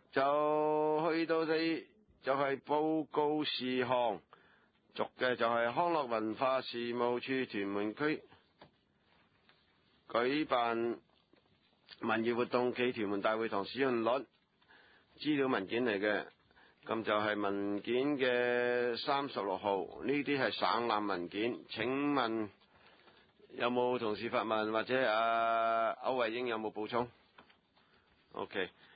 就去到4就係報告事項，續嘅就係康樂文化事務處屯門區舉辦文娛活動暨屯門大會堂使用率資料文件嚟嘅，咁就係文件嘅36號，呢啲係省覽文件。請問有冇同事發問，或者歐慧英有冇補充？OK。